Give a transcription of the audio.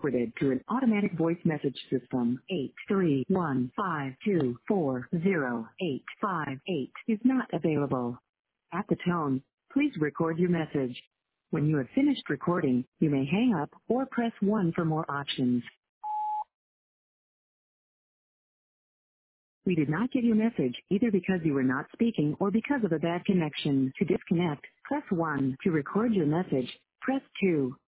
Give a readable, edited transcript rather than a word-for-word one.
forwarded to an automatic voice message system. 83152408588 is not available. At the tone, please record your message. When you have finished recording, you may hang up or press 1 for more options. We did not get your message either because you were not speaking or because of a bad connection. To disconnect, press 1. To record your message, press 2.